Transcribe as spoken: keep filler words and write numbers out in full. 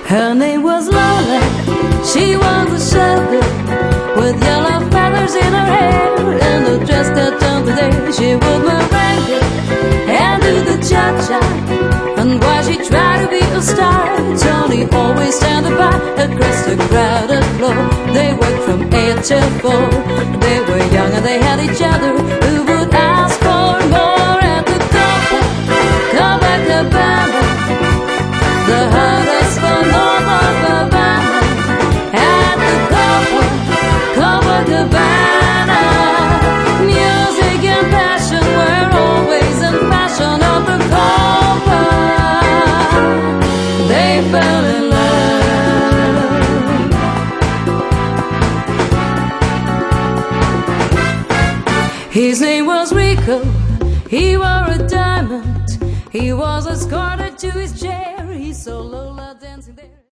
Her name was Lola, she was a shelter with yellow feathers in her hair and a dress that turned today. She would merengue and do the cha-cha, and while she tried to be a star, Johnny always standing by across the crowded floor. They worked from eight till four. They were young and they had each other, who would ask for more at the Copa Copacabana, the hottest for north of Havana. At the Copa Copacabana, music and passion were always in fashion. Of the Copa, they fell in love. His name was Rico, he wore a diamond. He was escorted to his chair, he saw Lola dancing there.